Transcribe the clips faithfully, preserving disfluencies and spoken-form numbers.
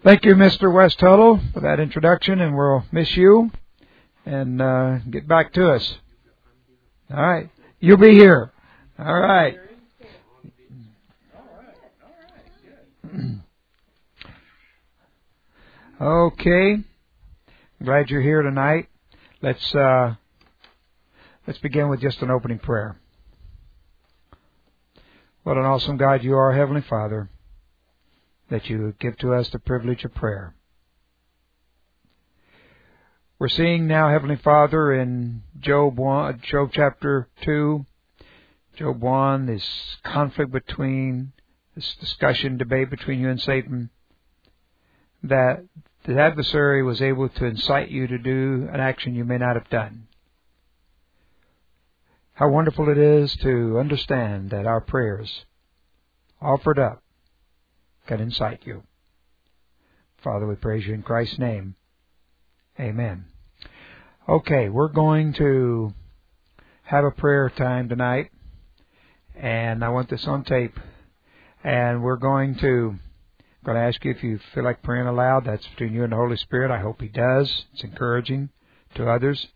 Thank you, Mister West Tuttle, for that introduction, and we'll miss you and uh, get back to us. All right. You'll be here. All right. Okay. Glad you're here tonight. Let's uh, let's begin with just an opening prayer. What an awesome God you are, Heavenly Father, that you give to us the privilege of prayer. We're seeing now, Heavenly Father, in Job one, Job chapter two, Job one, this conflict between, this discussion, debate between you and Satan, that the adversary was able to incite you to do an action you may not have done. How wonderful it is to understand that our prayers offered up can incite you. Father, we praise you in Christ's name. Amen. Okay, we're going to have a prayer time tonight, and I want this on tape. And we're going to going to ask you if you feel like praying aloud. That's between you and the Holy Spirit. I hope He does. It's encouraging to others.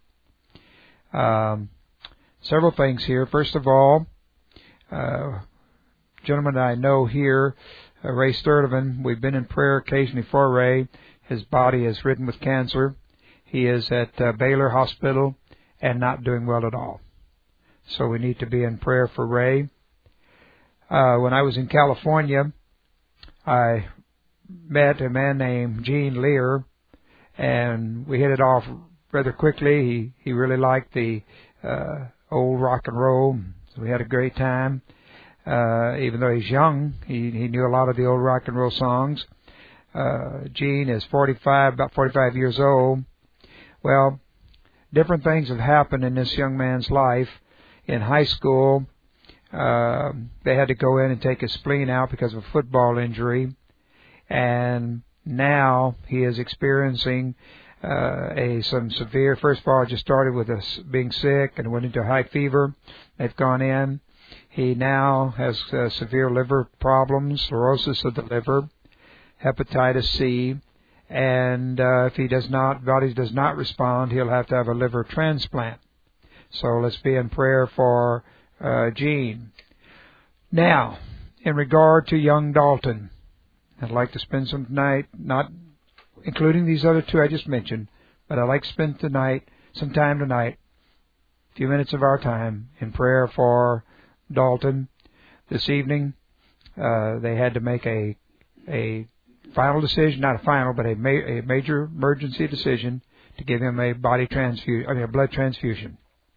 Um, several things here. First of all, uh, gentleman that I know here, uh, Ray Sturdivant, we've been in prayer occasionally for Ray. His body is ridden with cancer. He is at uh, Baylor Hospital and not doing well at all. So we need to be in prayer for Ray. Uh, when I was in California, I met a man named Gene Lear, and we hit it off rather quickly. He, he really liked the uh, old rock and roll, so we had a great time. Uh, even though he's young, he, he knew a lot of the old rock and roll songs. Uh, Gene is forty-five, about forty-five years old. Well, different things have happened in this young man's life. In high school, uh, they had to go in and take his spleen out because of a football injury. And now he is experiencing uh, a some severe, first of all, it just started with us being sick and went into high fever. They've gone in. He now has uh, severe liver problems, cirrhosis of the liver, hepatitis C. And uh, if he does not, body does not respond, he'll have to have a liver transplant. So let's be in prayer for uh, Gene. Now, in regard to young Dalton, I'd like to spend some night, not including these other two I just mentioned, but I'd like to spend tonight, some time tonight, a few minutes of our time in prayer for Dalton. This evening, uh, they had to make a a final decision, not a final, but a, ma- a major emergency decision to give him a body transfusion, I mean a blood transfusion.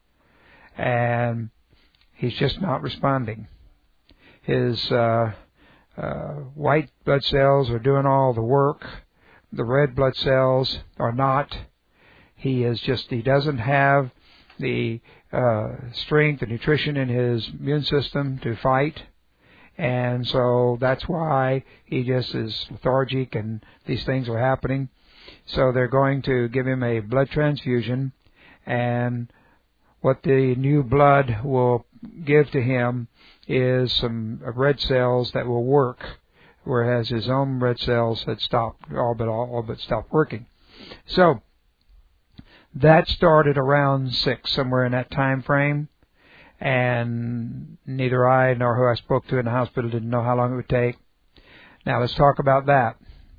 And he's just not responding. His uh, uh, white blood cells are doing all the work. The red blood cells are not. He is just, he doesn't have the uh, strength and nutrition in his immune system to fight. And so that's why he just is lethargic and these things are happening. So they're going to give him a blood transfusion, and what the new blood will give to him is some red cells that will work, whereas his own red cells had stopped, all but all, all but stopped working. So that started around six, somewhere in that time frame. And neither I nor who I spoke to in the hospital didn't know how long it would take. Now let's talk about that.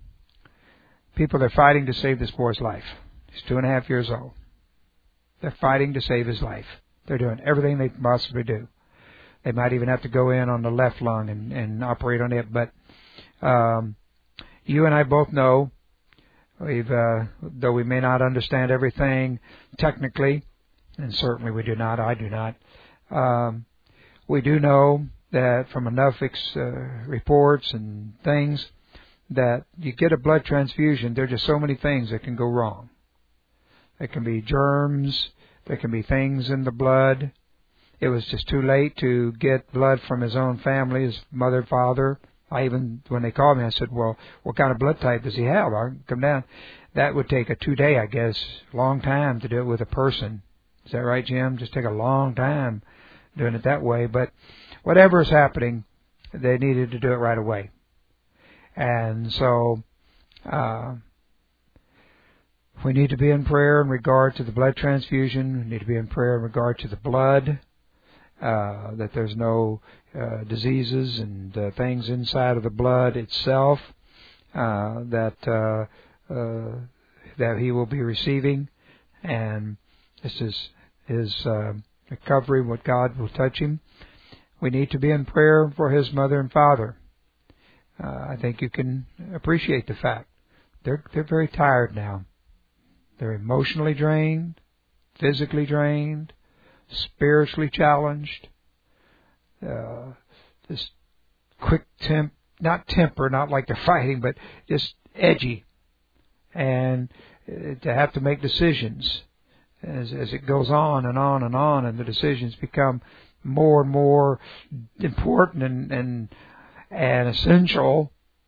People are fighting to save this boy's life. He's two and a half years old. They're fighting to save his life. They're doing everything they can possibly do. They might even have to go in on the left lung and, and operate on it. But um, you and I both know, we've uh, though we may not understand everything technically, and certainly we do not, I do not, Um, we do know that from enough ex, uh, reports and things that you get a blood transfusion, there are just so many things that can go wrong. There can be germs, there can be things in the blood. It was just too late to get blood from his own family, his mother, father. I even, when they called me, I said, well, what kind of blood type does he have? I'll come down. That would take a two-day, I guess, long time to do it with a person. Is that right, Jim? Just take a long time doing it that way. But whatever is happening, they needed to do it right away. And so Uh, we need to be in prayer in regard to the blood transfusion. We need to be in prayer in regard to the blood, uh, that there's no uh, diseases and uh, things inside of the blood itself uh, that uh, uh, that he will be receiving, and this is his uh, recovery, what God will touch him. We need to be in prayer for his mother and father. Uh, I think you can appreciate the fact they're they're very tired now. They're emotionally drained, physically drained, spiritually challenged. Uh, this quick temp, not temper, not like they're fighting, but just edgy, and uh, to have to make decisions as as it goes on and on and on, and the decisions become more and more important and and, and essential.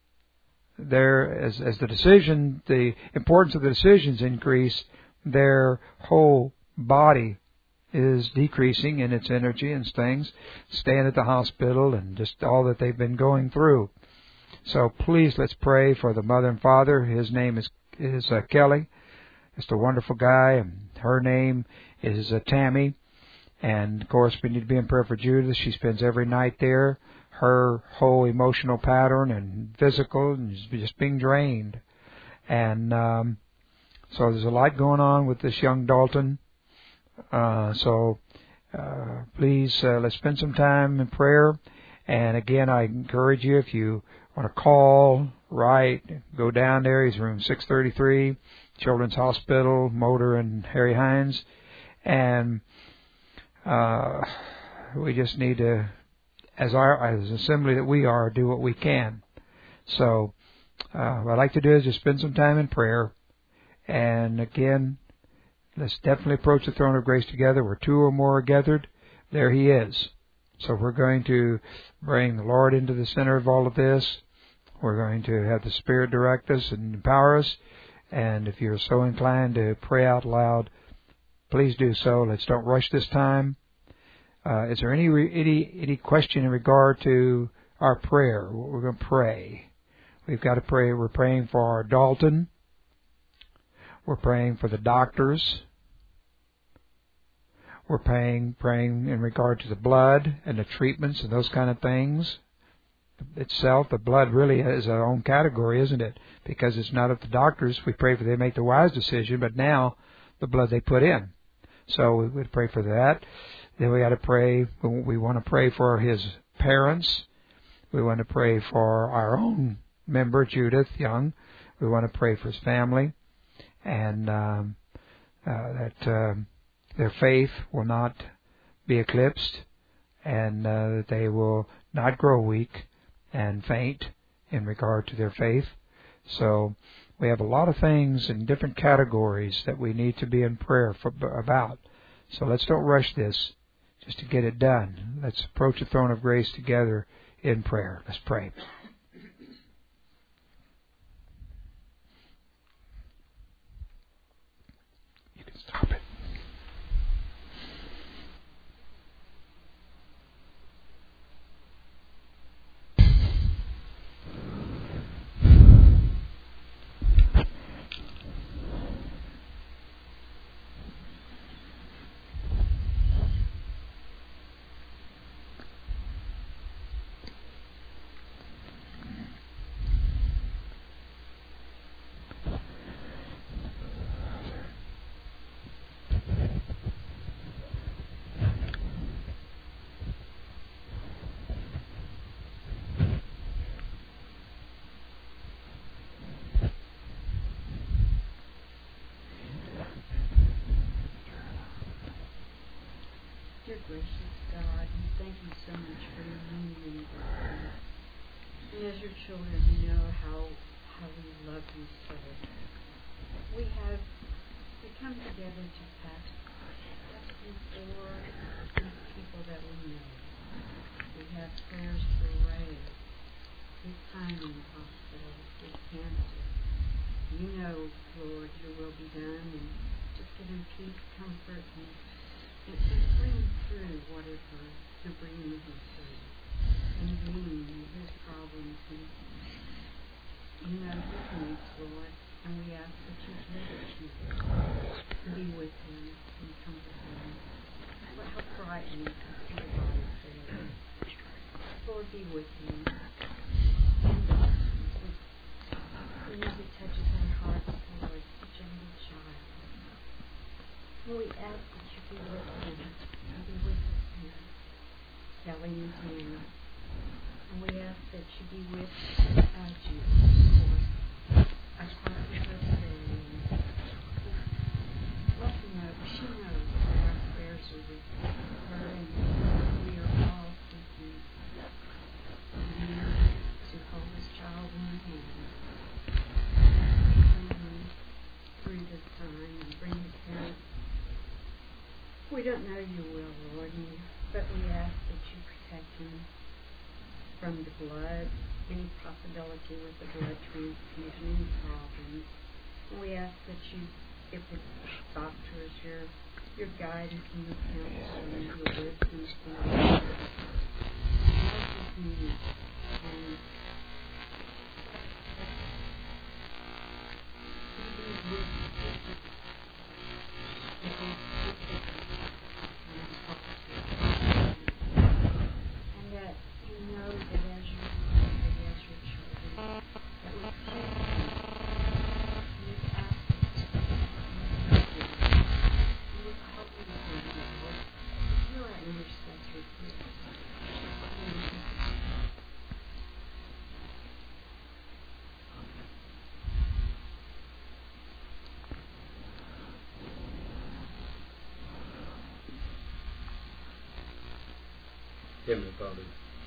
There, as as the decision, the importance of the decisions increase, their whole body is decreasing in its energy and things, staying at the hospital and just all that they've been going through. So please, let's pray for the mother and father. His name is is uh, Kelly. Just a wonderful guy, and her name is uh, Tammy. And of course, we need to be in prayer for Judith. She spends every night there. Her whole emotional pattern and physical, and just being drained. And um, so there's a lot going on with this young Dalton. Uh, so uh, please, uh, let's spend some time in prayer. And again, I encourage you, if you want to call, write, go down there. He's room six thirty-three, Children's Hospital, Motor and Harry Hines. And uh, we just need to, as our as an assembly that we are, do what we can. So uh, what I'd like to do is just spend some time in prayer. And again, let's definitely approach the throne of grace together. Where two or more are gathered, there he is. So we're going to bring the Lord into the center of all of this. We're going to have the Spirit direct us and empower us. And if you're so inclined to pray out loud, please do so. Let's don't rush this time. Uh, is there any any any question in regard to our prayer? We're going to pray. We've got to pray. We're praying for our Dalton. We're praying for the doctors. We're praying praying in regard to the blood and the treatments and those kind of things. Itself, the blood really is our own category, isn't it? Because it's not up to doctors. We pray for they make the wise decision, but now the blood they put in. So we would pray for that. Then we got to pray. We want to pray for his parents. We want to pray for our own member, Judith Young. We want to pray for his family, and um, uh, that uh, their faith will not be eclipsed, and uh, that they will not grow weak and faint in regard to their faith. So we have a lot of things in different categories that we need to be in prayer for, about. So let's don't rush this just to get it done. Let's approach the throne of grace together in prayer. Let's pray. You can stop it. Dear gracious God, we thank you so much for your union with us. And as your children, we know how how we love you so. We have we come together to ask, ask you for these people that we know. We have prayers for Ray, his time in the hospital, his cancer. You know, Lord, your will be done, and just give him peace, comfort, and And just bring through whatever you're bringing him through, and bring his problems. And You know his needs, Lord, and we ask that you give it to him. Be with him and comfort him. Lord, help brighten him to see the body fair. Lord, be with him. When music touches our hearts, Lord, such a little child. Lord, we ask that you be with him and be with us here, Kelly and Tammy. And we ask that you be with uh, Jesus, of course. I talk with her today, and let her know, she knows that our prayers are with her, and we are all seeking you to hold this child in your hands, bring him through this time and bring his parents. We don't know you will, Lord, but we ask that you protect him from the blood, any possibility with the blood transfusion, any problems. And we ask that you, if the doctors, your your guidance and your counsel and your wisdom for him, help his needs and even with and that you know that as your family, as your children, that we pray you would ask us to you would help me to do it, Lord. You are an intercessor for us. Heavenly Father,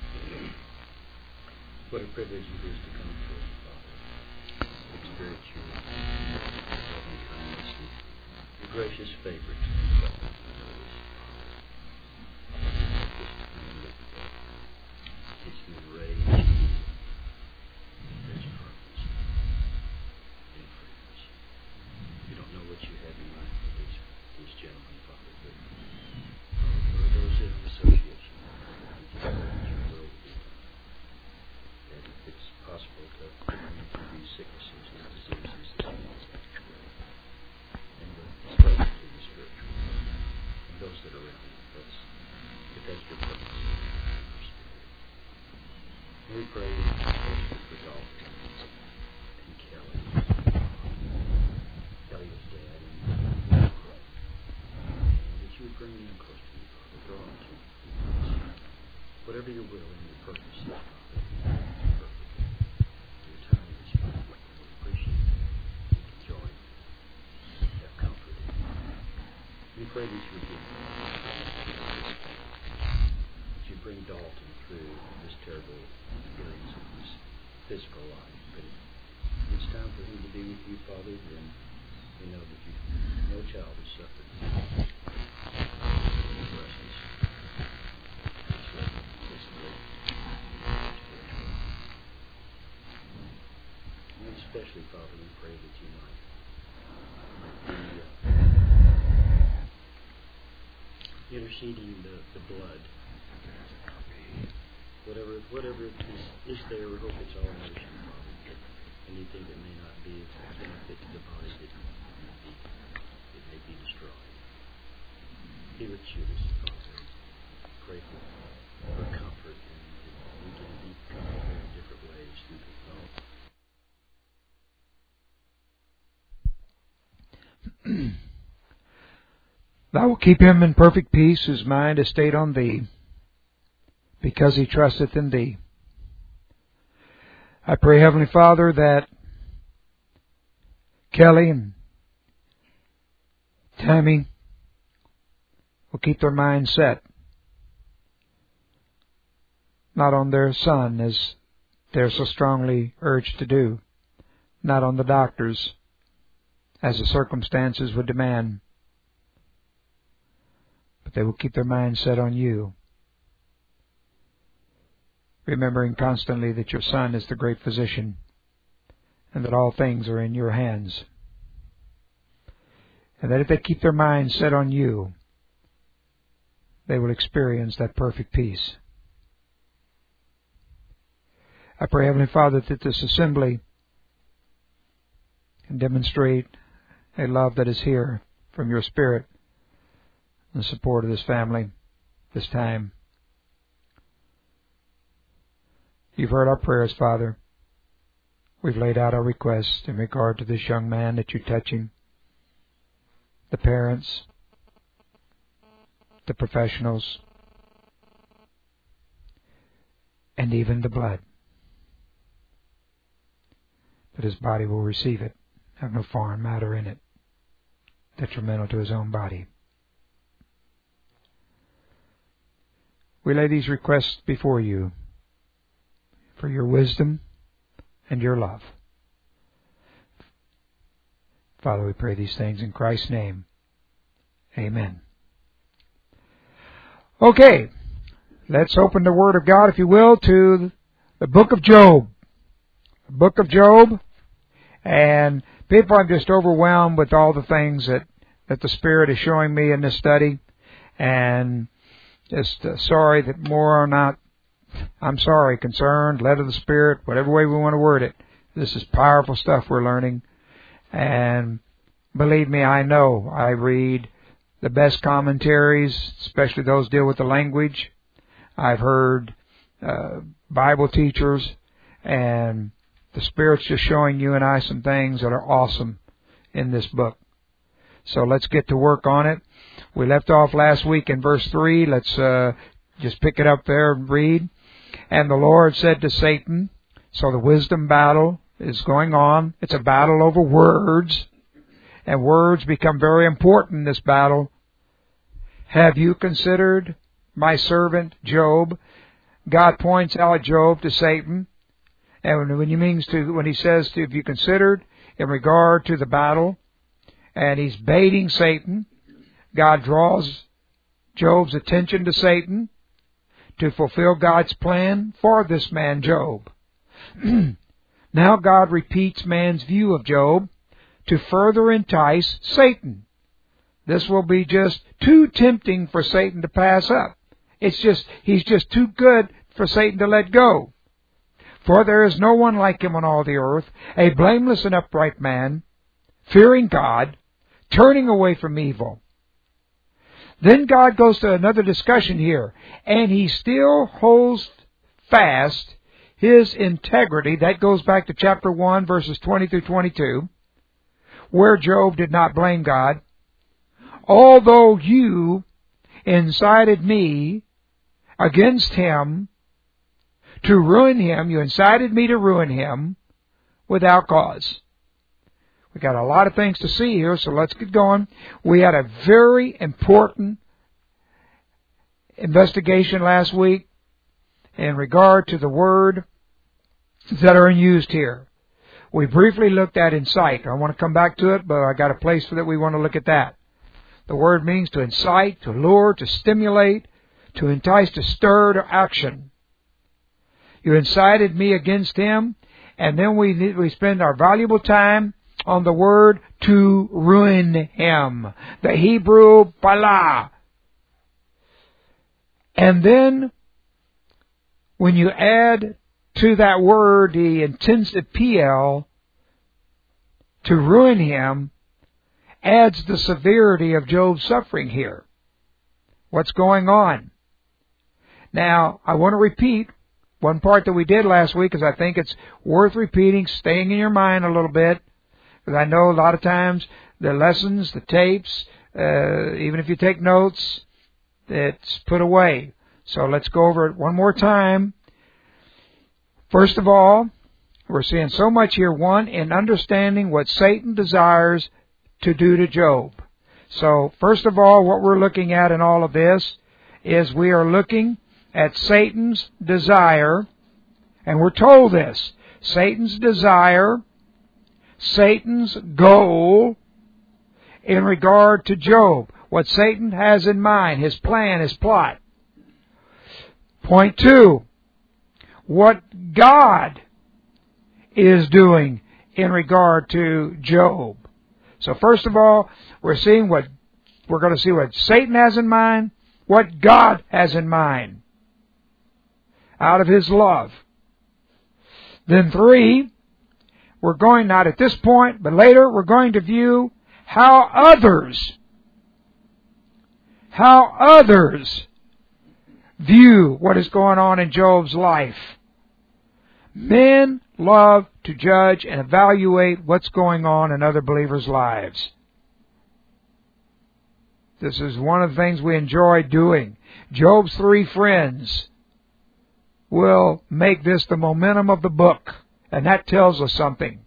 what a privilege it is to come before you, Father, experience your loving kindness and your gracious favor to us. It's been rage, there's purpose, and friends. You don't know what you have in mind for these, these gentlemen, Father, but for those in association, that if it's possible to bring them through these sicknesses and diseases and the spiritual and the spiritual and those that are around them. That's, if that's your purpose. And we pray especially for Dalton and Kelly. Kelly's dad and that you would bring them close to you, Father, draw them to you. Whatever your will and your purpose is, Father, perfect. Your time is Father. We appreciate it. We enjoy it. Have comfort in it. We pray that you would give that you bring Dalton through this terrible experience of his physical life. But if it's time for him to be with you, Father, then we know that you, no child has suffered in your presence. And especially, Father, we pray that you might, might be uh, interceding the, the blood. Whatever whatever is, is there, we hope it's all nourishing, Father. Anything that may not be of benefit to the body, that it may be, it may be destroyed. Be with Judas, Father. Pray for, for comfort, and we can be comforted in different ways through the thought. Thou wilt keep him in perfect peace, whose mind is stayed on thee, because he trusteth in thee. I pray, Heavenly Father, that Kelly and Tammy will keep their minds set, not on their son, as they're so strongly urged to do, not on the doctors, as the circumstances would demand, but they will keep their minds set on you, remembering constantly that your Son is the great physician and that all things are in your hands. And that if they keep their minds set on you, they will experience that perfect peace. I pray, Heavenly Father, that this assembly and demonstrate a love that is here from your Spirit in support of this family this time. You've heard our prayers, Father. We've laid out our requests in regard to this young man that you touch him, the parents, the professionals, and even the blood. But his body will receive it, have no foreign matter in it, detrimental to his own body. We lay these requests before you for your wisdom and your love. Father, we pray these things in Christ's name. Amen. Okay, let's open the Word of God, if you will, to the book of Job. The book of Job. And people, I'm just overwhelmed with all the things that, that the Spirit is showing me in this study. And just uh, sorry that more are not, I'm sorry, concerned, led of the Spirit, whatever way we want to word it. This is powerful stuff we're learning. And believe me, I know I read the best commentaries, especially those deal with the language. I've heard uh, Bible teachers, and the Spirit's just showing you and I some things that are awesome in this book. So let's get to work on it. We left off last week in verse three. Let's uh, just pick it up there and read. And the Lord said to Satan, so the wisdom battle is going on. It's a battle over words. And words become very important in this battle. Have you considered my servant Job? God points out Job to Satan. And when he means to, when he says to, have you considered in regard to the battle, and he's baiting Satan, God draws Job's attention to Satan to fulfill God's plan for this man Job. Now God repeats man's view of Job to further entice Satan. This will be just too tempting for Satan to pass up. It's just, he's just too good for Satan to let go. For there is no one like him on all the earth, a blameless and upright man, fearing God, turning away from evil. Then God goes to another discussion here, and he still holds fast his integrity. That goes back to chapter one, verses twenty through twenty-two, where Job did not blame God. Although you incited me against him to ruin him, you incited me to ruin him without cause. We got a lot of things to see here, so let's get going. We had a very important investigation last week in regard to the word that are used here. We briefly looked at incite. I want to come back to it, but I got a place for that we want to look at that. The word means to incite, to lure, to stimulate, to entice, to stir to action. You incited me against him, and then we we spend our valuable time on the word to ruin him. The Hebrew bala. And then when you add to that word the intensive P L, to ruin him, adds the severity of Job's suffering here. What's going on? Now, I want to repeat one part that we did last week, because I think it's worth repeating, staying in your mind a little bit. Because I know a lot of times the lessons, the tapes, uh, even if you take notes, it's put away. So let's go over it one more time. First of all, we're seeing so much here, one, in understanding what Satan desires to do to Job. So, first of all, what we're looking at in all of this is we are looking at Satan's desire, and we're told this, Satan's desire, Satan's goal in regard to Job, what Satan has in mind, his plan, his plot. Point two, what God is doing in regard to Job. So first of all, we're seeing what, we're going to see what Satan has in mind, what God has in mind, out of his love. Then three, we're going, not at this point, but later, we're going to view how others, how others view what is going on in Job's life. Men love to judge and evaluate what's going on in other believers' lives. This is one of the things we enjoy doing. Job's three friends will make this the momentum of the book, and that tells us something.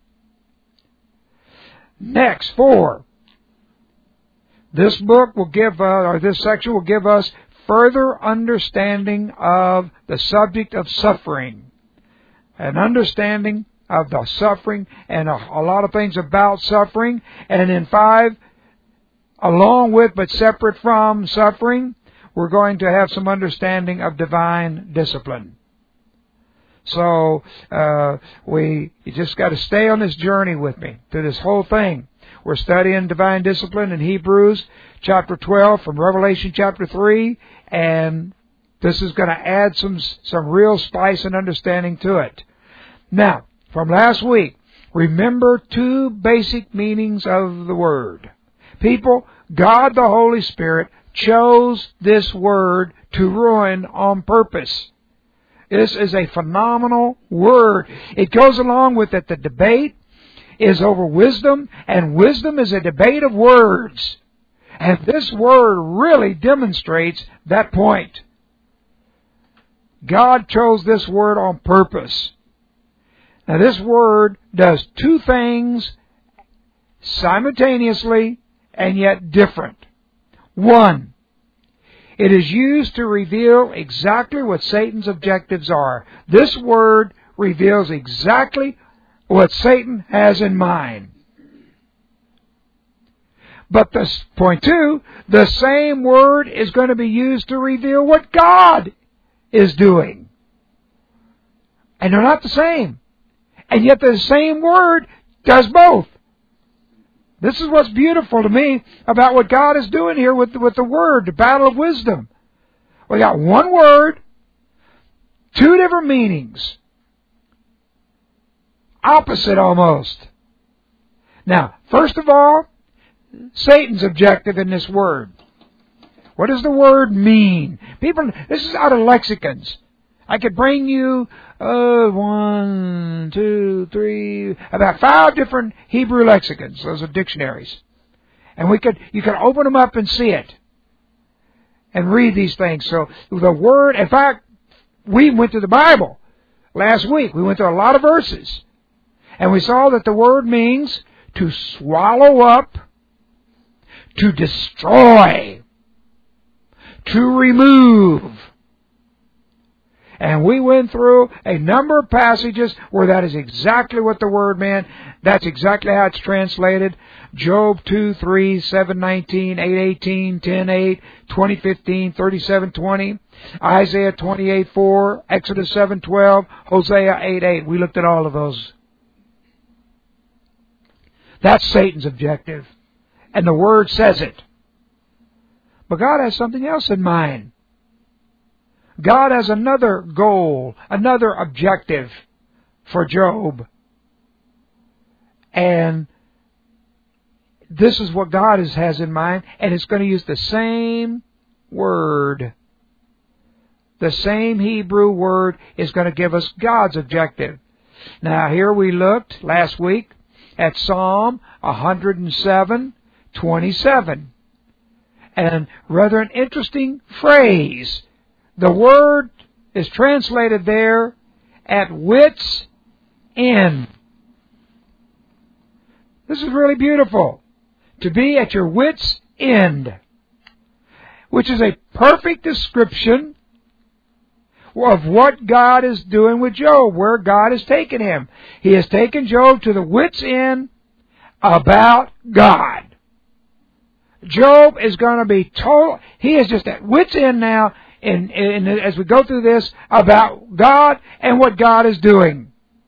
Next, four. This book will give, uh, or this section will give us further understanding of the subject of suffering. An understanding of the suffering and a, a lot of things about suffering. And in five, along with but separate from suffering, we're going to have some understanding of divine discipline. So, uh, we, you just got to stay on this journey with me through this whole thing. We're studying divine discipline in Hebrews chapter twelve from Revelation chapter three, and this is going to add some, some real spice and understanding to it. Now, from last week, remember two basic meanings of the word. People, God the Holy Spirit chose this word to ruin on purpose. This is a phenomenal word. It goes along with it that the debate is over wisdom, and wisdom is a debate of words. And this word really demonstrates that point. God chose this word on purpose. Now this word does two things simultaneously and yet different. One, it is used to reveal exactly what Satan's objectives are. This word reveals exactly what Satan has in mind. But the point two, the same word is going to be used to reveal what God is doing. And they're not the same. And yet the same word does both. This is what's beautiful to me about what God is doing here with, with the word, the battle of wisdom. We got one word, two different meanings. Opposite almost. Now, first of all, Satan's objective in this word. What does the word mean? People, this is out of lexicons. I could bring you uh, one, two, three, about five different Hebrew lexicons. Those are dictionaries, and we could you could open them up and see it, and read these things. So the word, in fact, we went to the Bible last week. We went to a lot of verses, and we saw that the word means to swallow up, to destroy, to remove. And we went through a number of passages where that is exactly what the word meant. That's exactly how it's translated. Job two, three, seven, nineteen, eight, eighteen, ten, eight, twenty, fifteen, thirty-seven, twenty, Isaiah twenty-eight, four, Exodus seven, twelve, Hosea eight, eight. We looked at all of those. That's Satan's objective. And the Word says it. But God has something else in mind. God has another goal, another objective for Job. And this is what God is, has in mind. And it's going to use the same word. The same Hebrew word is going to give us God's objective. Now here we looked last week at Psalm one hundred seven, twenty-seven. And rather an interesting phrase. The word is translated there at wit's end. This is really beautiful. To be at your wit's end. Which is a perfect description of what God is doing with Job, where God has taken him. He has taken Job to the wit's end about God. Job is going to be told, he is just at wit's end now, in, in, as we go through this, about God and what God is doing.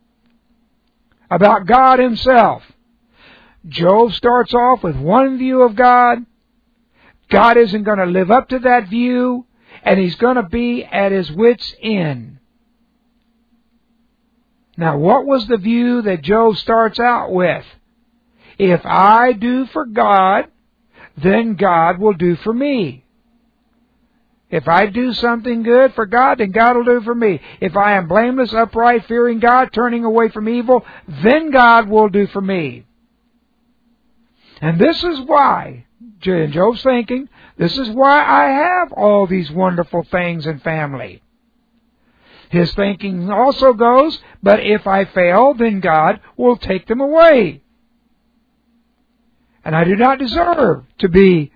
About God Himself. Job starts off with one view of God. God isn't going to live up to that view, and he's going to be at his wit's end. Now, what was the view that Job starts out with? If I do for God, then God will do for me. If I do something good for God, then God will do for me. If I am blameless, upright, fearing God, turning away from evil, then God will do for me. And this is why, in Job's thinking, this is why I have all these wonderful things in family. His thinking also goes, but if I fail, then God will take them away. And I do not deserve to be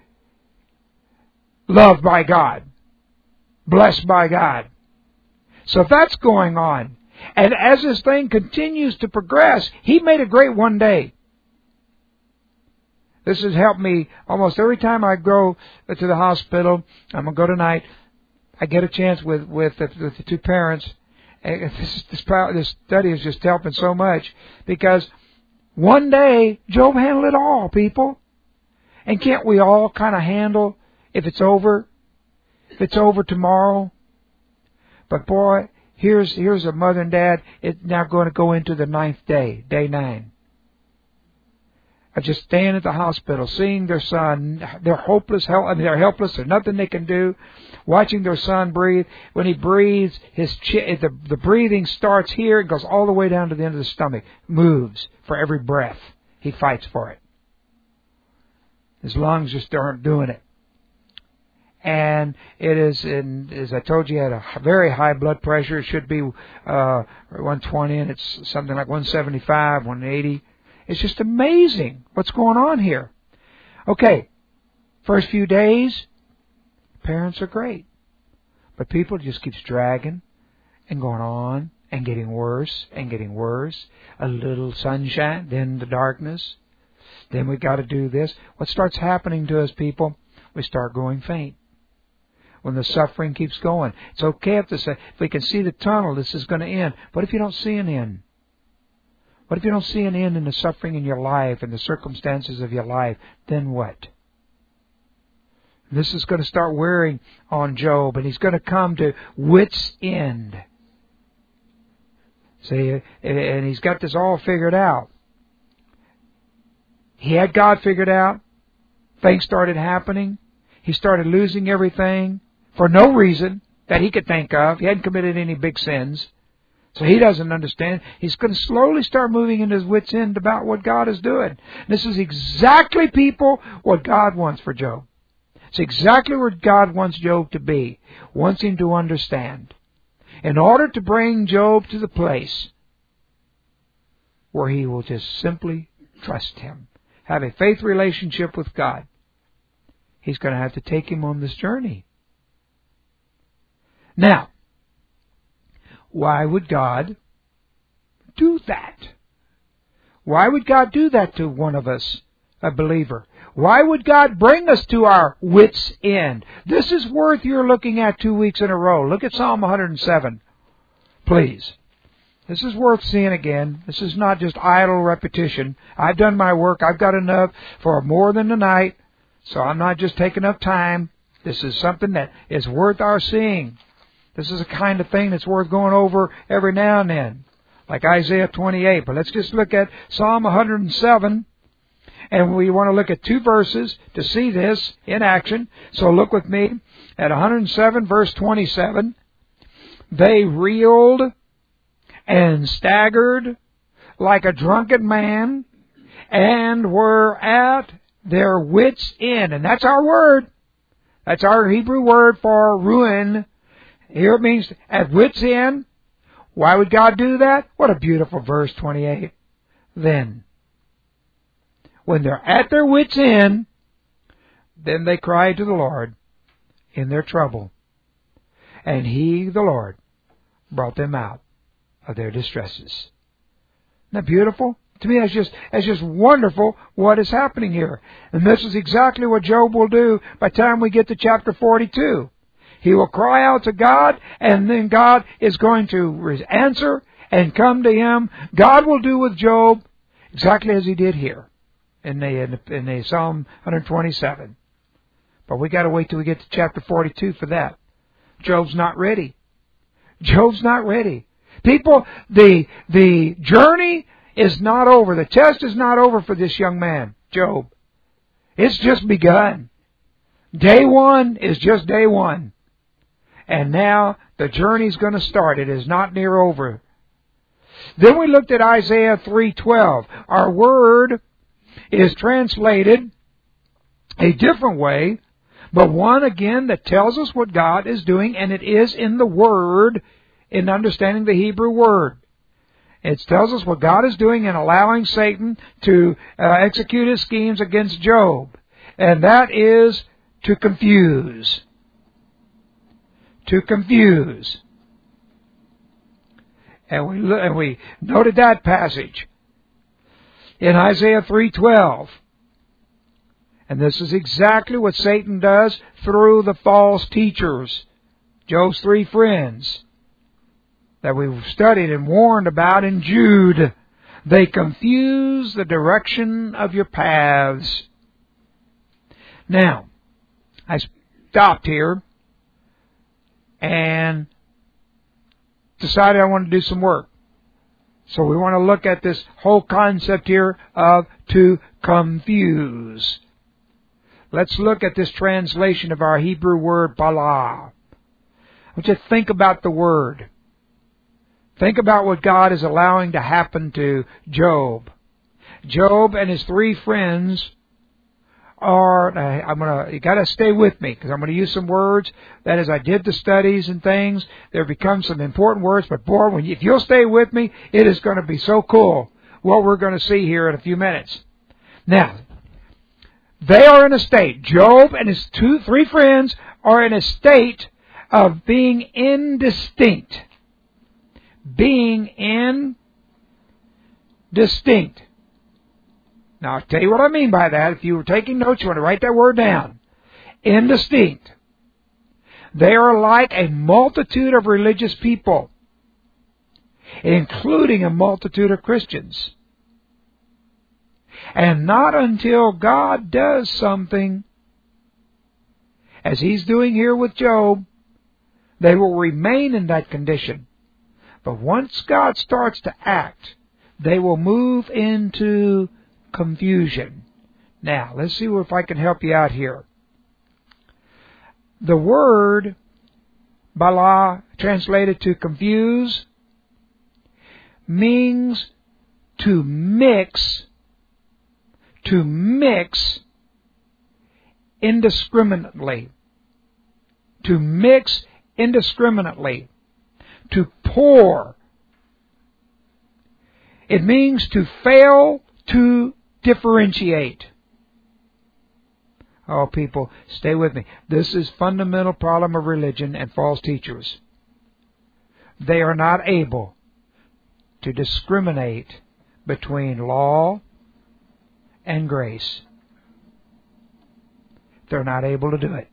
loved by God, blessed by God. So that's going on. And as this thing continues to progress, he made a great one day. This has helped me almost every time I go to the hospital. I'm going to go tonight. I get a chance with, with, the, with the two parents. And this, this, this study is just helping so much because one day Job handled it all, people. And can't we all kind of handle if it's over? If it's over tomorrow? But boy, here's here's a mother and dad. It's now going to go into the ninth day, day nine. I just stand at the hospital, seeing their son. They're hopeless. I mean, they're helpless. There's nothing they can do. Watching their son breathe. When he breathes, his chi- the the breathing starts here. It goes all the way down to the end of the stomach. Moves for every breath. He fights for it. His lungs just aren't doing it. And it is, in, as I told you, he had a very high blood pressure. It should be uh, one twenty, and it's something like one seventy-five, one eighty. It's just amazing what's going on here. Okay, first few days, parents are great. But people just keeps dragging and going on and getting worse and getting worse. A little sunshine, then the darkness. Then we got to do this. What starts happening to us, people? We start growing faint. When the suffering keeps going. It's okay if, this, if we can see the tunnel, this is going to end. What if you don't see an end? What if you don't see an end in the suffering in your life and the circumstances of your life? Then what? This is going to start wearing on Job, and he's going to come to wit's end. See, and he's got this all figured out. He had God figured out. Things started happening. He started losing everything for no reason that he could think of. He hadn't committed any big sins. So he doesn't understand. He's going to slowly start moving into his wit's end about what God is doing. This is exactly, people, what God wants for Job. It's exactly where God wants Job to be. Wants him to understand. In order to bring Job to the place where he will just simply trust Him. Have a faith relationship with God. He's going to have to take him on this journey. Now, why would God do that? Why would God do that to one of us, a believer? Why would God bring us to our wit's end? This is worth your looking at two weeks in a row. Look at Psalm one hundred seven, please. This is worth seeing again. This is not just idle repetition. I've done my work. I've got enough for more than tonight. So I'm not just taking up time. This is something that is worth our seeing. This is a kind of thing that's worth going over every now and then. Like Isaiah twenty-eight. But let's just look at Psalm one hundred seven. And we want to look at two verses to see this in action. So look with me at one hundred seven, verse twenty-seven. They reeled and staggered like a drunken man, and were at their wits' end. And that's our word. That's our Hebrew word for ruin. Here it means at wits' end. Why would God do that? What a beautiful verse, twenty-eight. Then, when they're at their wits' end, then they cry to the Lord in their trouble. And He, the Lord, brought them out of their distresses. Isn't that beautiful? To me, that's just, that's just wonderful what is happening here. And this is exactly what Job will do by the time we get to chapter forty-two. He will cry out to God, and then God is going to answer and come to him. God will do with Job exactly as He did here in the, in the, in the Psalm one twenty-seven. But we got to wait till we get to chapter forty-two for that. Job's not ready. Job's not ready. People, the, the journey is not over. The test is not over for this young man, Job. It's just begun. Day one is just day one. And now the journey's going to start. It is not near over. Then we looked at Isaiah three twelve. Our word is translated a different way, but one again that tells us what God is doing, and it is in the Word, in understanding the Hebrew word. It tells us what God is doing in allowing Satan to uh, execute his schemes against Job. And that is to confuse. To confuse. And we, and we noted that passage in Isaiah three twelve. And this is exactly what Satan does through the false teachers, Job's three friends, that we've studied and warned about in Jude. They confuse the direction of your paths. Now, I stopped here and decided I wanted to do some work. So we want to look at this whole concept here of to confuse. Let's look at this translation of our Hebrew word, balah. I want you to think about the word. Think about what God is allowing to happen to Job. Job and his three friends are, I'm gonna, you gotta stay with me, because I'm gonna use some words that as I did the studies and things, there become some important words, but boy, when you, if you'll stay with me, it is gonna be so cool what we're gonna see here in a few minutes. Now, they are in a state, Job and his two, three friends are in a state of being indistinct. Being indistinct. Now, I'll tell you what I mean by that. If you were taking notes, you want to write that word down. Indistinct. They are like a multitude of religious people, including a multitude of Christians. And not until God does something, as He's doing here with Job, they will remain in that condition. But once God starts to act, they will move into confusion. Now, let's see if I can help you out here. The word balah, translated to confuse, means to mix, to mix indiscriminately. To mix indiscriminately. To pour. It means to fail to differentiate. Oh, people, stay with me. This is fundamental problem of religion and false teachers. They are not able to discriminate between law and grace. They're not able to do it.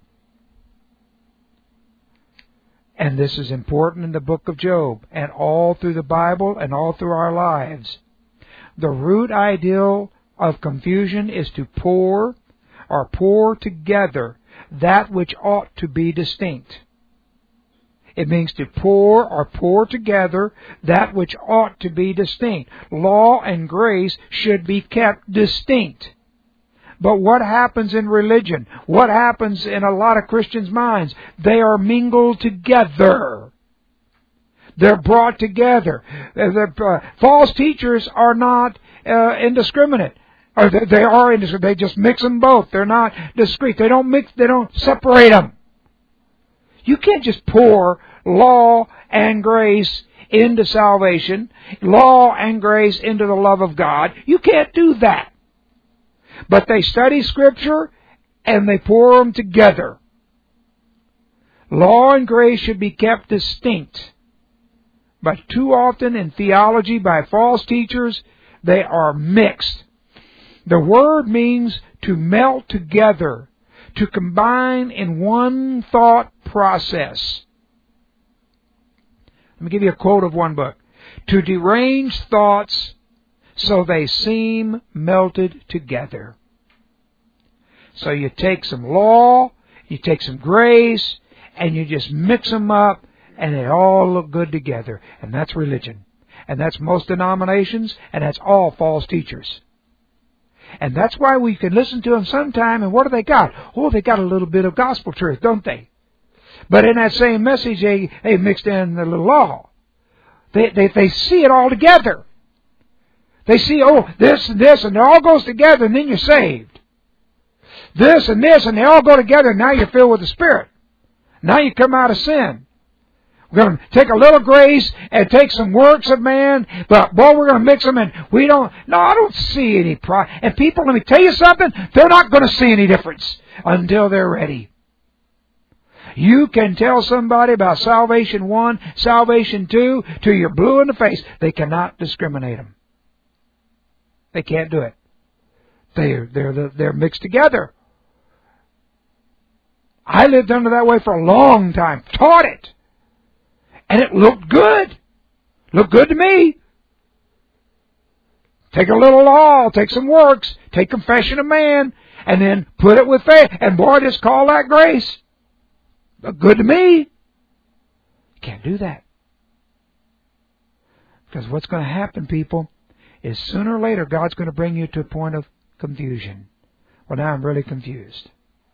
And this is important in the book of Job and all through the Bible and all through our lives. The root ideal of confusion is to pour or pour together that which ought to be distinct. It means to pour or pour together that which ought to be distinct. Law and grace should be kept distinct. But what happens in religion? What happens in a lot of Christians' minds? They are mingled together. They're brought together. The uh, false teachers are not uh, indiscriminate. Or they, they are indiscriminate. They just mix them both. They're not discrete. They don't mix. They don't separate them. You can't just pour law and grace into salvation, law and grace into the love of God. You can't do that. But they study Scripture and they pour them together. Law and grace should be kept distinct. But too often in theology by false teachers, they are mixed. The word means to melt together, to combine in one thought process. Let me give you a quote of one book. To derange thoughts so they seem melted together. So you take some law, you take some grace, and you just mix them up, And they all look good together. And that's religion. And that's most denominations. And that's all false teachers. And that's why we can listen to them sometime. And what do they got? Oh, they got a little bit of gospel truth, don't they? But in that same message, they, they mixed in a little law. They, they, they see it all together. They see, oh, this and this, and it all goes together, and then you're saved. This and this, and they all go together, and now you're filled with the Spirit. Now you come out of sin. We're going to take a little grace and take some works of man, but, boy, we're going to mix them, and we don't, no, I don't see any pride. And people, let me tell you something, they're not going to see any difference until they're ready. You can tell somebody about salvation one, salvation two, till you're blue in the face. They cannot discriminate them. They can't do it. They're, they're, they're mixed together. I lived under that way for a long time. Taught it. And it looked good. Looked good to me. Take a little law, take some works, take confession of man, and then put it with faith. And boy, just call that grace. Looked good to me. You can't do that. Because what's going to happen, people, is sooner or later God's going to bring you to a point of confusion. Well, now I'm really confused.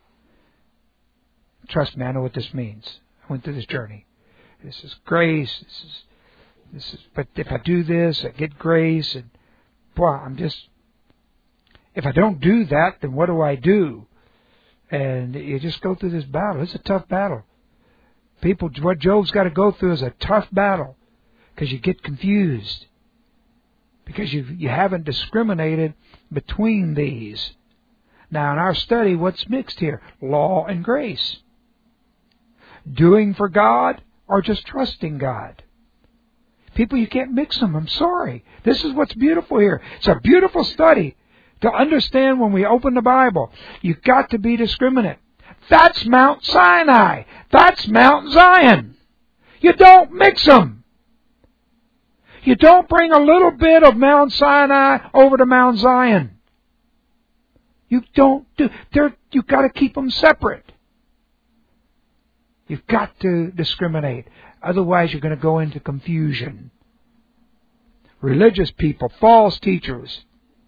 Trust me, I know what this means. I went through this journey. This is grace. This is, this is. But if I do this, I get grace. And boy, I'm just. If I don't do that, then what do I do? And you just go through this battle. It's a tough battle. People, what Job's got to go through is a tough battle because you get confused. Because you you haven't discriminated between these. Now, in our study, what's mixed here? Law and grace. Doing for God or just trusting God. People, you can't mix them. I'm sorry. This is what's beautiful here. It's a beautiful study to understand when we open the Bible. You've got to be discriminate. That's Mount Sinai. That's Mount Zion. You don't mix them. You don't bring a little bit of Mount Sinai over to Mount Zion. You don't do. They're, you've got to keep them separate. You've got to discriminate. Otherwise, you're going to go into confusion. Religious people, false teachers,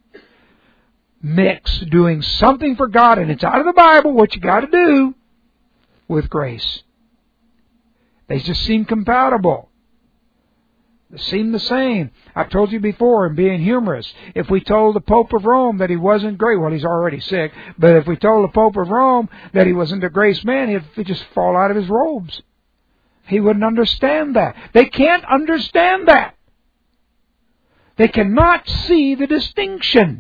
mix doing something for God, and it's out of the Bible, what you got to do, with grace. They just seem compatible. They seem the same. I've told you before, in being humorous, if we told the Pope of Rome that he wasn't great, well, he's already sick, but if we told the Pope of Rome that he wasn't a grace man, he'd, he'd just fall out of his robes. He wouldn't understand that. They can't understand that. They cannot see the distinction.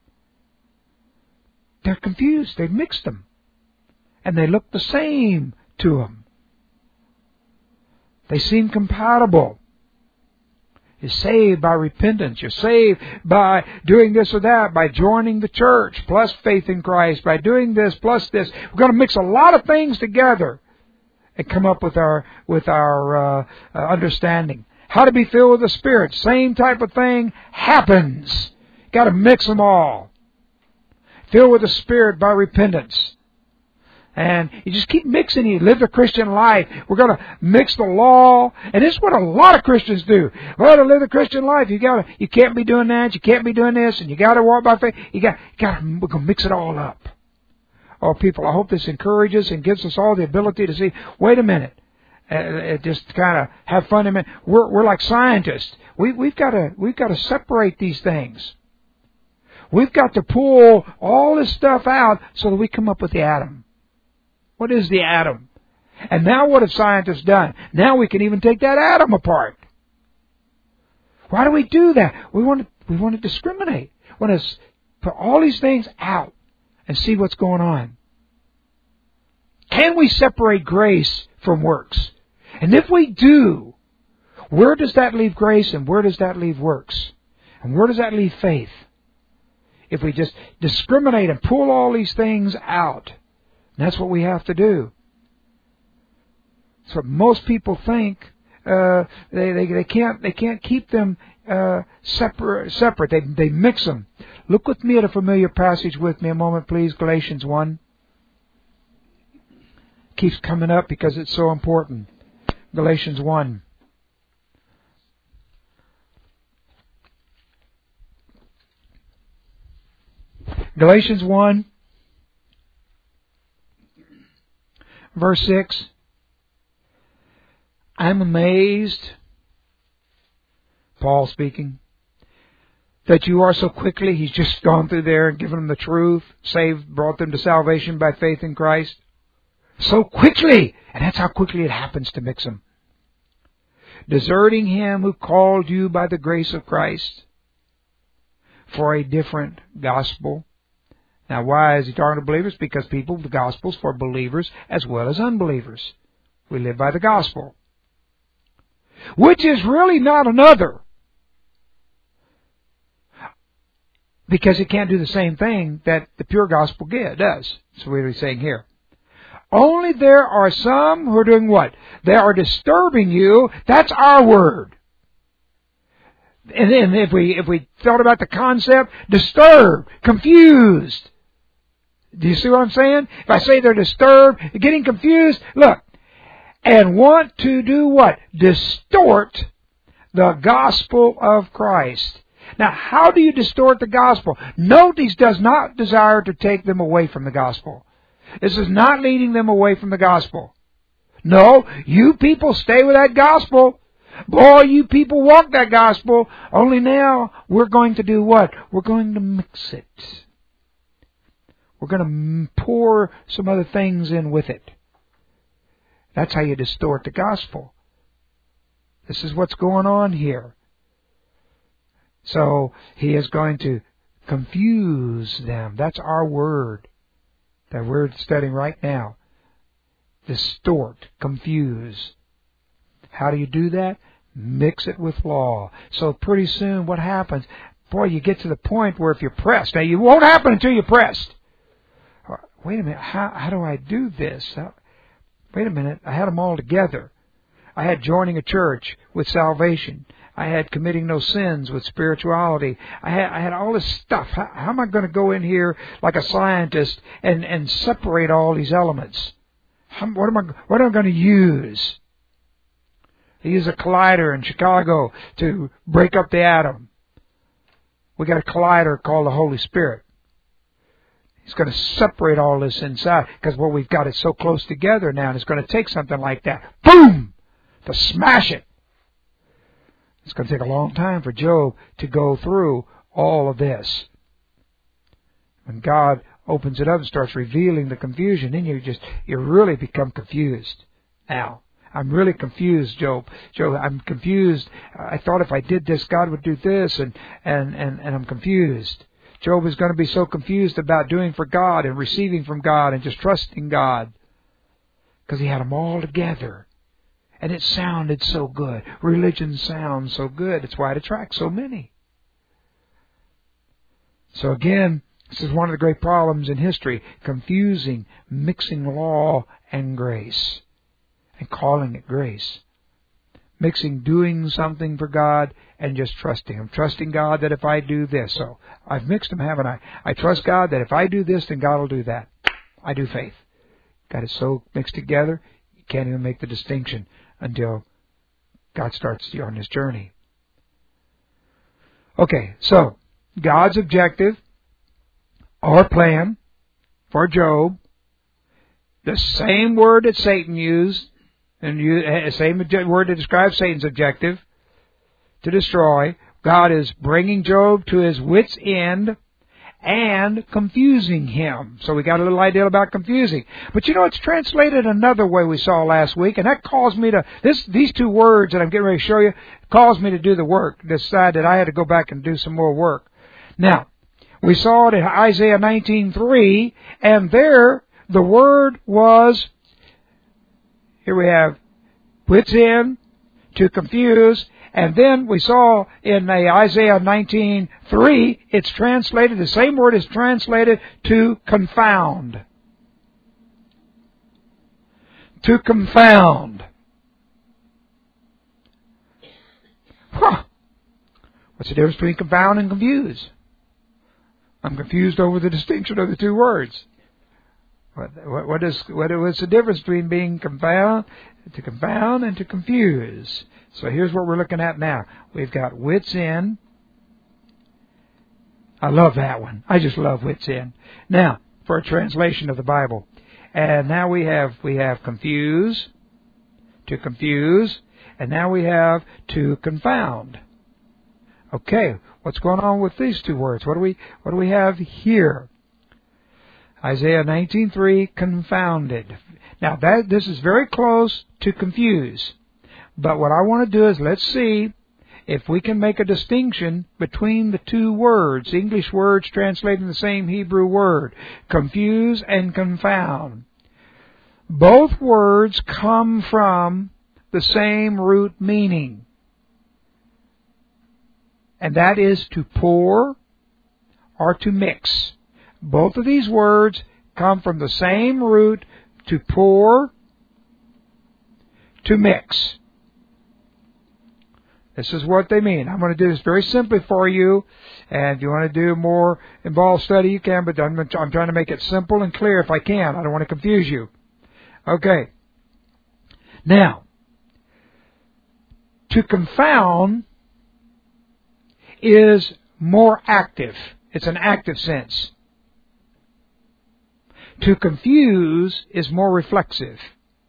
They're confused. They've mixed them. And they look the same to them. They seem compatible. You're saved by repentance. You're saved by doing this or that, by joining the church, plus faith in Christ, by doing this, plus this. We're going to mix a lot of things together and come up with our with our uh, uh, understanding. How to be filled with the Spirit. Same type of thing happens. You've got to mix them all. Filled with the Spirit by repentance. And you just keep mixing. You live the Christian life. We're going to mix the law. And this is what a lot of Christians do. Well, to live the Christian life, you got to, you can't be doing that. You can't be doing this. And you got to walk by faith. You got, you got to, we're going to mix it all up. Oh, people, I hope this encourages and gives us all the ability to see, wait a minute. Uh, just kind of have fun a minute. We're, we're like scientists. We, we've got to, we've got to separate these things. We've got to pull all this stuff out so that we come up with the atom. What is the atom? And now what have scientists done? Now we can even take that atom apart. Why do we do that? We want to, we want to discriminate. We want to put all these things out and see what's going on. Can we separate grace from works? And if we do, where does that leave grace and where does that leave works? And where does that leave faith? If we just discriminate and pull all these things out. And that's what we have to do. So most people think uh, they, they they can't they can't keep them uh, separate. Separate. They they mix them. Look with me at a familiar passage with me a moment, please. Galatians one. Keeps coming up because it's so important. Galatians one. Galatians one, verse six. I'm amazed, Paul speaking, that you are so quickly, he's just gone through there and given them the truth, saved, brought them to salvation by faith in Christ. So quickly! And that's how quickly it happens to mix them. Deserting Him who called you by the grace of Christ for a different gospel. Now why is he talking to believers? Because people, the gospel's for believers as well as unbelievers. We live by the gospel. Which is really not another. Because it can't do the same thing that the pure gospel does. That's what he's saying here. Only there are some who are doing what? They are disturbing you. That's our word. And then if we if we thought about the concept, disturbed, confused. Do you see what I'm saying? If I say they're disturbed, getting confused, look, and want to do what? Distort the gospel of Christ. Now, how do you distort the gospel? Notice does not desire to take them away from the gospel. This is not leading them away from the gospel. No, you people stay with that gospel. Boy, you people walk that gospel. Only now we're going to do what? We're going to mix it. We're going to pour some other things in with it. That's how you distort the gospel. This is what's going on here. So he is going to confuse them. That's our word that we're studying right now. Distort, confuse. How do you do that? Mix it with law. So pretty soon what happens? Boy, you get to the point where if you're pressed. Now, it won't happen until you're pressed. Wait a minute. How, how do I do this? How, wait a minute. I had them all together. I had joining a church with salvation. I had committing no sins with spirituality. I had, I had all this stuff. How, how am I going to go in here like a scientist and, and separate all these elements? How, what am I, what am I going to use? I use a collider in Chicago to break up the atom. We got a collider called the Holy Spirit. He's going to separate all this inside because what we've got is so close together now, and it's going to take something like that, boom, to smash it. It's going to take a long time for Job to go through all of this. When God opens it up and starts revealing the confusion, then you just, you really become confused. Now, I'm really confused, Job. Job, I'm confused. I thought if I did this, God would do this, and, and, and, and I'm confused. Job is going to be so confused about doing for God and receiving from God and just trusting God because he had them all together. And it sounded so good. Religion sounds so good. It's why it attracts so many. So again, this is one of the great problems in history. Confusing, mixing law and grace. And calling it grace. Mixing doing something for God and just trusting Him. Trusting God that if I do this. So I've mixed them, haven't I? I trust God that if I do this, then God will do that. I do faith. Got it so mixed together, you can't even make the distinction until God starts you on this journey. Okay, so God's objective, our plan for Job, the same word that Satan used, and the same word that describes Satan's objective, to destroy. God is bringing Job to his wit's end and confusing him. So we got a little idea about confusing. But you know, it's translated another way we saw last week, and that caused me to, this, these two words that I'm getting ready to show you, caused me to do the work, decide that I had to go back and do some more work. Now, we saw it in Isaiah nineteen three, and there the word was, here we have, wit's end, to confuse. And then we saw in Isaiah nineteen three, it's translated, the same word is translated to confound. To confound. Huh. What's the difference between confound and confuse? I'm confused over the distinction of the two words. What, what, what is what what's the difference between being confound, to confound, and to confuse? So here's what we're looking at now. We've got wits in. I love that one. I just love wits in. Now, for a translation of the Bible. And now we have we have confuse, to confuse, and now we have to confound. Okay, what's going on with these two words? What do we what do we have here? Isaiah nineteen three, confounded. Now that this is very close to confuse. But what I want to do is let's see if we can make a distinction between the two words, English words translating the same Hebrew word, confuse and confound. Both words come from the same root meaning. And that is to pour or to mix. Both of these words come from the same root, to pour, to mix. This is what they mean. I'm going to do this very simply for you. And if you want to do more involved study, you can. But I'm, I'm trying to make it simple and clear if I can. I don't want to confuse you. Okay. Now, to confound is more active. It's an active sense. To confuse is more reflexive.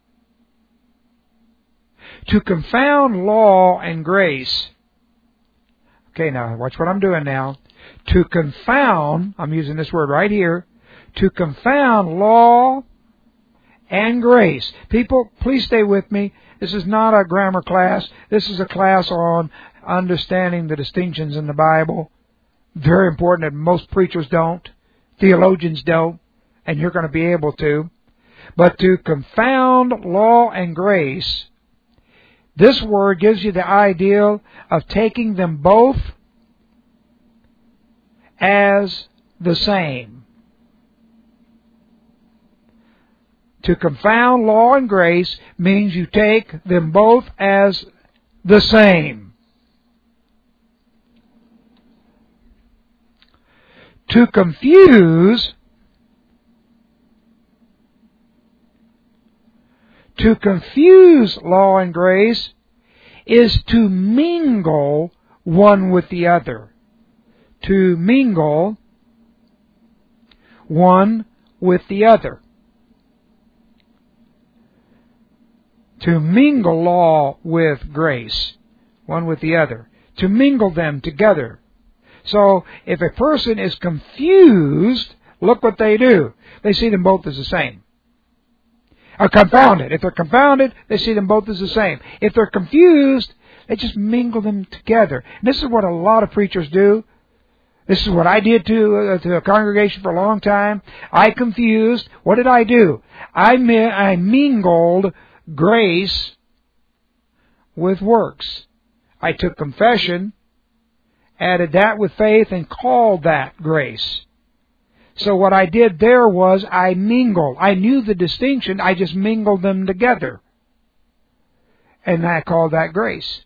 To confound law and grace. Okay, now watch what I'm doing now. To confound, I'm using this word right here. To confound law and grace. People, please stay with me. This is not a grammar class. This is a class on understanding the distinctions in the Bible. Very important that most preachers don't. Theologians don't. And you're going to be able to. But to confound law and grace, this word gives you the idea of taking them both as the same. To confound law and grace means you take them both as the same. To confuse, to confuse law and grace is to mingle one with the other. To mingle one with the other. To mingle law with grace, one with the other. To mingle them together. So, if a person is confused, look what they do. They see them both as the same. Or confounded. If they're confounded, they see them both as the same. If they're confused, they just mingle them together. And this is what a lot of preachers do. This is what I did to, uh, to a congregation for a long time. I confused. What did I do? I, mi- I mingled grace with works. I took confession, added that with faith, and called that grace. So what I did there was I mingled. I knew the distinction. I just mingled them together. And I called that grace.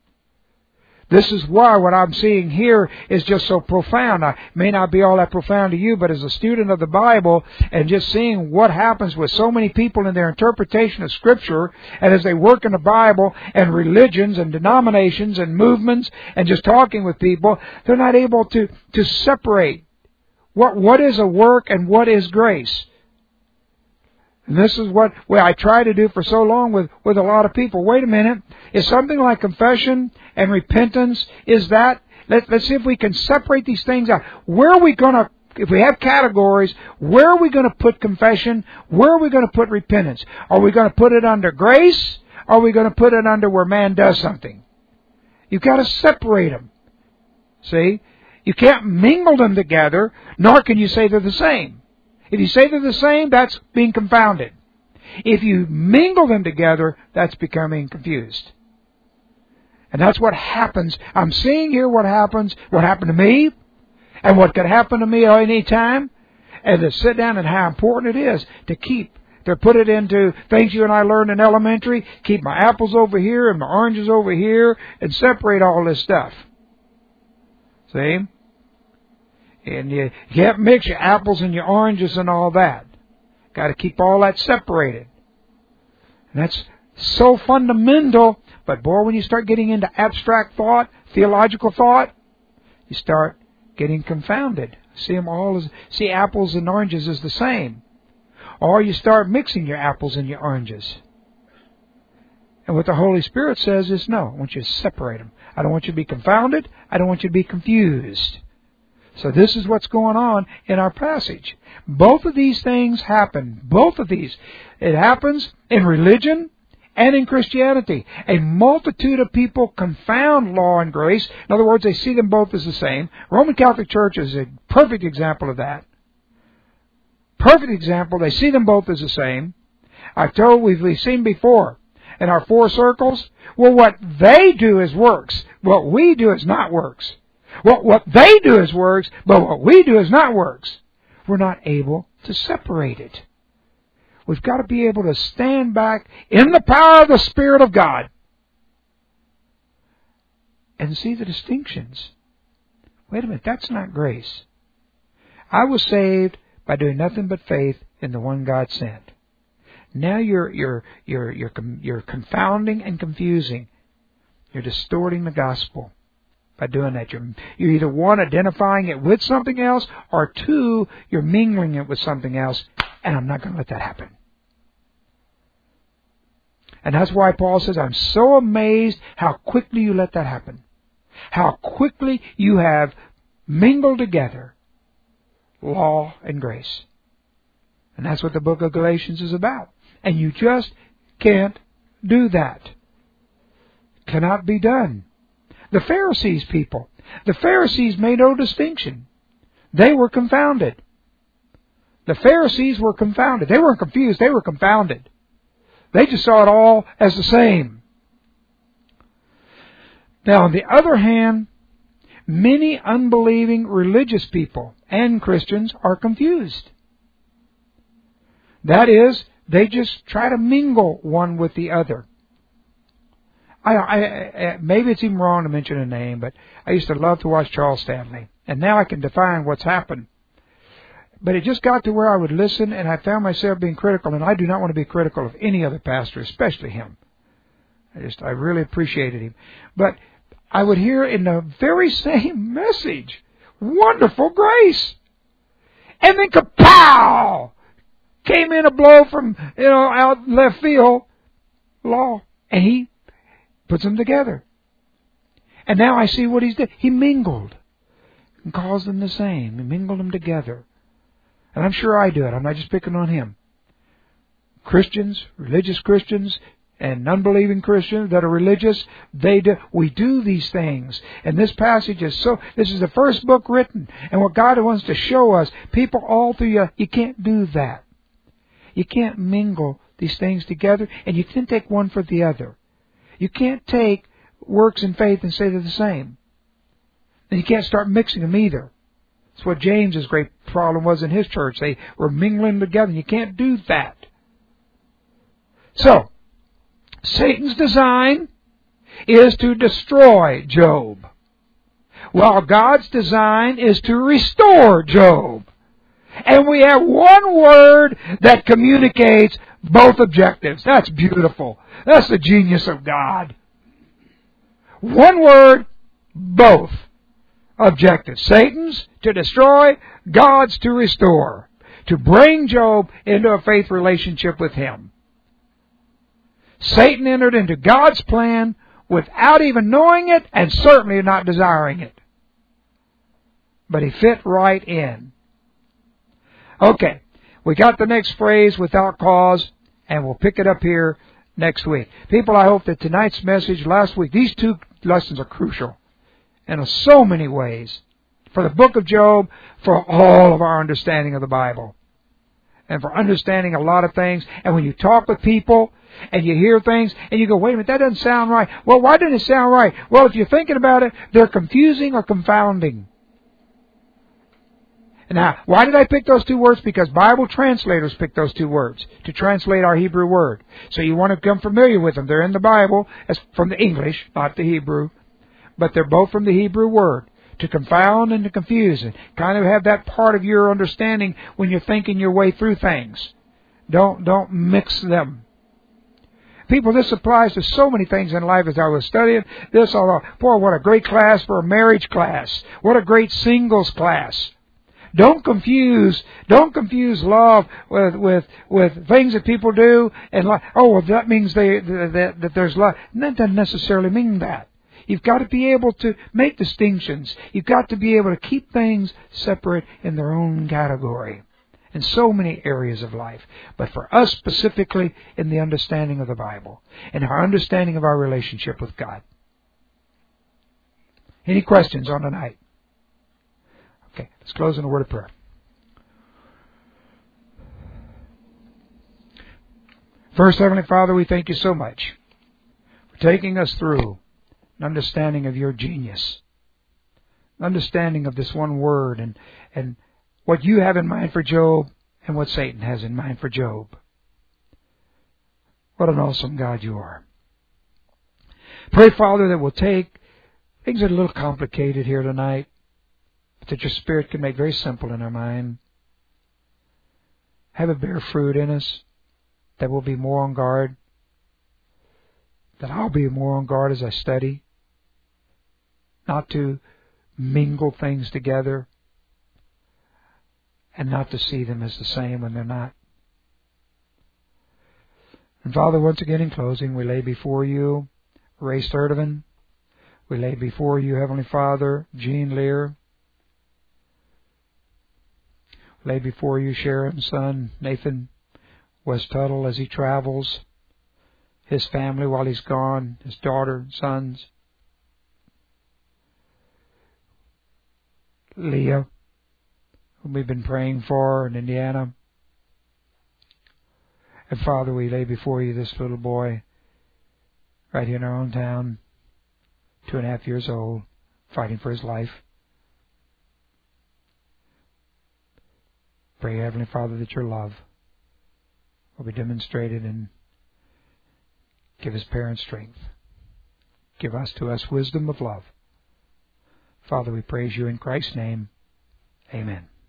This is why what I'm seeing here is just so profound. I may not be all that profound to you, but as a student of the Bible and just seeing what happens with so many people in their interpretation of Scripture, and as they work in the Bible and religions and denominations and movements and just talking with people, they're not able to, to separate what what is a work and what is grace. And this is what well, I try to do for so long with, with a lot of people. Wait a minute. Is something like confession and repentance, is that, let, let's see if we can separate these things out. Where are we going to, if we have categories, where are we going to put confession? Where are we going to put repentance? Are we going to put it under grace? Or are we going to put it under where man does something? You've got to separate them. See? You can't mingle them together, nor can you say they're the same. If you say they're the same, that's being confounded. If you mingle them together, that's becoming confused. And that's what happens. I'm seeing here what happens, what happened to me, and what could happen to me at any time, and to sit down and how important it is to keep, to put it into things you and I learned in elementary, keep my apples over here and my oranges over here, and separate all this stuff. See? And you can't mix your apples and your oranges and all that. Got to keep all that separated. And that's so fundamental. But boy, when you start getting into abstract thought, theological thought, you start getting confounded. See them all as see apples and oranges as the same. Or you start mixing your apples and your oranges. And what the Holy Spirit says is, no, I want you to separate them. I don't want you to be confounded. I don't want you to be confused. So this is what's going on in our passage. Both of these things happen. Both of these. It happens in religion and in Christianity. A multitude of people confound law and grace. In other words, they see them both as the same. Roman Catholic Church is a perfect example of that. Perfect example. They see them both as the same. I've told, we've, we've seen before in our four circles, well, what they do is works. What we do is not works. What, what they do is works, but what we do is not works. We're not able to separate it. We've got to be able to stand back in the power of the Spirit of God and see the distinctions. Wait a minute, that's not grace. I was saved by doing nothing but faith in the one God sent. Now you're you're you're you're you're confounding and confusing. You're distorting the gospel by doing that. You're you're either one identifying it with something else, or two, you're mingling it with something else. And I'm not going to let that happen. And that's why Paul says, I'm so amazed how quickly you let that happen. How quickly you have mingled together law and grace. And that's what the book of Galatians is about. And you just can't do that. Cannot be done. The Pharisees people, the Pharisees made no distinction. They were confounded. The Pharisees were confounded. They weren't confused, they were confounded. They just saw it all as the same. Now, on the other hand, many unbelieving religious people and Christians are confused. That is, they just try to mingle one with the other. I, I, I, maybe it's even wrong to mention a name, but I used to love to watch Charles Stanley. And now I can define what's happened. But it just got to where I would listen, and I found myself being critical, and I do not want to be critical of any other pastor, especially him. I just, I really appreciated him. But I would hear in the very same message, wonderful grace. And then kapow! Came in a blow from, you know, out left field, law. And he puts them together. And now I see what he's did. He mingled and calls them the same. He mingled them together. And I'm sure I do it. I'm not just picking on him. Christians, religious Christians, and unbelieving Christians that are religious, they do, we do these things. And this passage is so, this is the first book written. And what God wants to show us, people all through you, you can't do that. You can't mingle these things together, and you can't take one for the other. You can't take works and faith and say they're the same. And you can't start mixing them either. That's what James's great problem was in his church. They were mingling together. You can't do that. So, Satan's design is to destroy Job, while God's design is to restore Job. And we have one word that communicates both objectives. That's beautiful. That's the genius of God. One word, both objectives. Satan's to destroy, God's to restore. To bring Job into a faith relationship with Him. Satan entered into God's plan without even knowing it and certainly not desiring it. But he fit right in. Okay, we got the next phrase, without cause, and we'll pick it up here next week. People, I hope that tonight's message, last week, these two lessons are crucial in so many ways. For the book of Job, for all of our understanding of the Bible. And for understanding a lot of things. And when you talk with people, and you hear things, and you go, wait a minute, that doesn't sound right. Well, why didn't it sound right? Well, if you're thinking about it, they're confusing or confounding. Now, why did I pick those two words? Because Bible translators pick those two words to translate our Hebrew word. So you want to become familiar with them. They're in the Bible, as from the English, not the Hebrew. But they're both from the Hebrew word. To confound and to confuse. And kind of have that part of your understanding when you're thinking your way through things. Don't, don't mix them. People, this applies to so many things in life. As I was studying this, although, boy, what a great class for a marriage class. What a great singles class. Don't confuse, don't confuse love with, with, with things that people do and like, oh, well, that means they, that, that there's love. That doesn't necessarily mean that. You've got to be able to make distinctions. You've got to be able to keep things separate in their own category. In so many areas of life. But for us specifically in the understanding of the Bible. And our understanding of our relationship with God. Any questions on tonight? Okay, let's close in a word of prayer. First, Heavenly Father, we thank you so much for taking us through an understanding of your genius. An understanding of this one word and, and what you have in mind for Job and what Satan has in mind for Job. What an awesome God you are. Pray, Father, that we'll take things that are a little complicated here tonight, but that your Spirit can make very simple in our mind. Have it bear fruit in us, that we'll be more on guard, that I'll be more on guard as I study, not to mingle things together, and not to see them as the same when they're not. And Father, once again in closing, we lay before you Ray Sturdivant. We lay before you, Heavenly Father, Jean Lear. We lay before you Sharon's son, Nathan West Tuttle, as he travels, his family while he's gone, his daughter, sons. Leah, whom we've been praying for in Indiana. And Father, we lay before you this little boy right here in our own town, two and a half years old, fighting for his life. Pray, Heavenly Father, that your love will be demonstrated and give his parents strength. Give us to us wisdom of love. Father, we praise you in Christ's name. Amen.